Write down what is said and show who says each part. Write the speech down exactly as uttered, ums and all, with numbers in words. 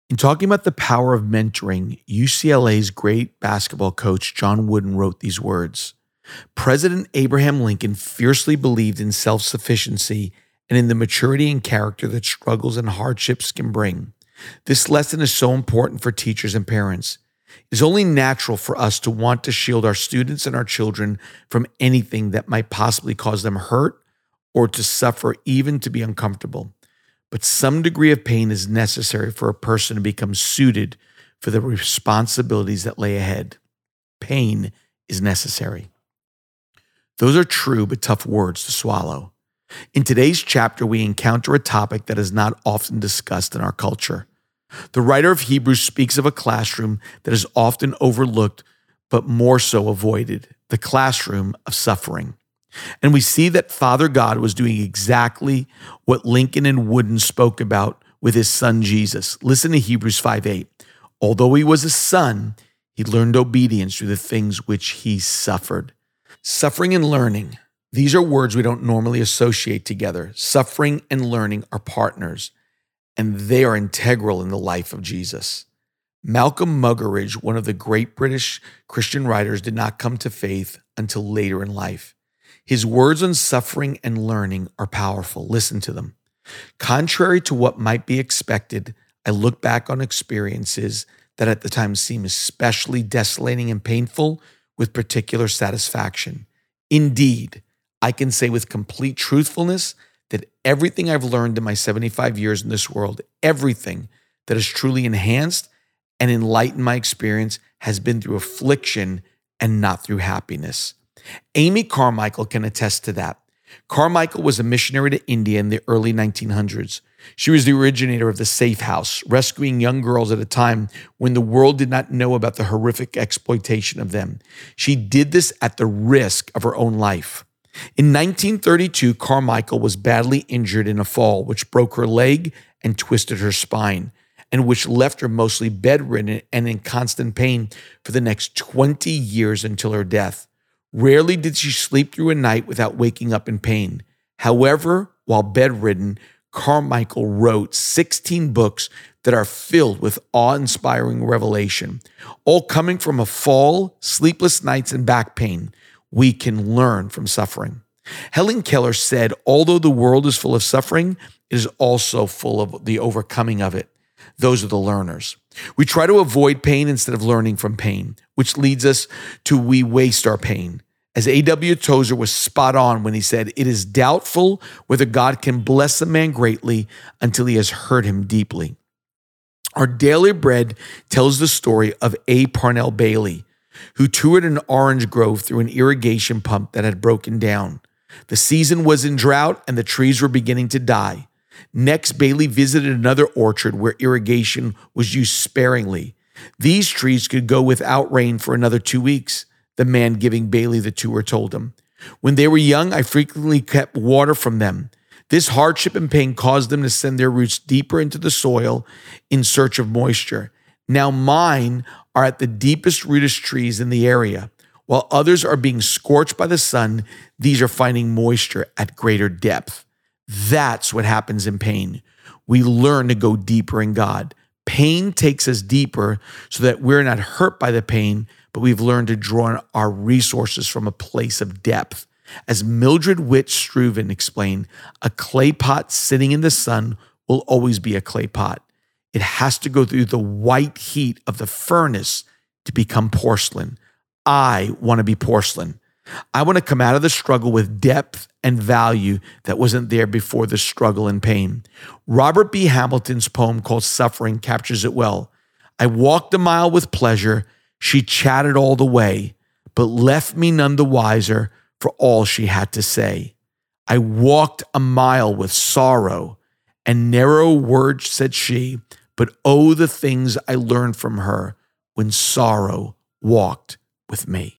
Speaker 1: In talking about the power of mentoring, U C L A's great basketball coach John Wooden wrote these words. President Abraham Lincoln fiercely believed in self-sufficiency and in the maturity and character that struggles and hardships can bring. This lesson is so important for teachers and parents. It is only natural for us to want to shield our students and our children from anything that might possibly cause them hurt or to suffer, even to be uncomfortable. But some degree of pain is necessary for a person to become suited for the responsibilities that lay ahead. Pain is necessary. Those are true but tough words to swallow. In today's chapter, we encounter a topic that is not often discussed in our culture. The writer of Hebrews speaks of a classroom that is often overlooked but more so avoided, the classroom of suffering. And we see that Father God was doing exactly what Lincoln and Wooden spoke about with his son Jesus. Listen to Hebrews five eight. Although he was a son, he learned obedience through the things which he suffered. Suffering and learning. These are words we don't normally associate together. Suffering and learning are partners, and they are integral in the life of Jesus. Malcolm Muggeridge, one of the great British Christian writers, did not come to faith until later in life. His words on suffering and learning are powerful. Listen to them. Contrary to what might be expected, I look back on experiences that at the time seemed especially desolating and painful with particular satisfaction. Indeed, I can say with complete truthfulness that everything I've learned in my seventy-five years in this world, everything that has truly enhanced and enlightened my experience has been through affliction and not through happiness. Amy Carmichael can attest to that. Carmichael was a missionary to India in the early nineteen hundreds. She was the originator of the Safe House, rescuing young girls at a time when the world did not know about the horrific exploitation of them. She did this at the risk of her own life. In nineteen thirty-two, Carmichael was badly injured in a fall, which broke her leg and twisted her spine, and which left her mostly bedridden and in constant pain for the next twenty years until her death. Rarely did she sleep through a night without waking up in pain. However, while bedridden, Carmichael wrote sixteen books that are filled with awe-inspiring revelation, all coming from a fall, sleepless nights, and back pain. We can learn from suffering. Helen Keller said, although the world is full of suffering, it is also full of the overcoming of it. Those are the learners. We try to avoid pain instead of learning from pain, which leads us to we waste our pain. As A W Tozer was spot on when he said, it is doubtful whether God can bless a man greatly until he has hurt him deeply. Our daily bread tells the story of A. Parnell Bailey, who toured an orange grove through an irrigation pump that had broken down. The season was in drought and the trees were beginning to die. Next, Bailey visited another orchard where irrigation was used sparingly. These trees could go without rain for another two weeks, the man giving Bailey the tour told him. When they were young, I frequently kept water from them. This hardship and pain caused them to send their roots deeper into the soil in search of moisture. Now mine are at the deepest rooted trees in the area. While others are being scorched by the sun, these are finding moisture at greater depth. That's what happens in pain. We learn to go deeper in God. Pain takes us deeper so that we're not hurt by the pain, but we've learned to draw our resources from a place of depth. As Mildred Witt Struven explained, a clay pot sitting in the sun will always be a clay pot. It has to go through the white heat of the furnace to become porcelain. I want to be porcelain. I want to come out of the struggle with depth and value that wasn't there before the struggle and pain. Robert B. Hamilton's poem called Suffering captures it well. I walked a mile with pleasure. She chatted all the way, but left me none the wiser for all she had to say. I walked a mile with sorrow, and narrow words said she, but oh, the things I learned from her when sorrow walked with me.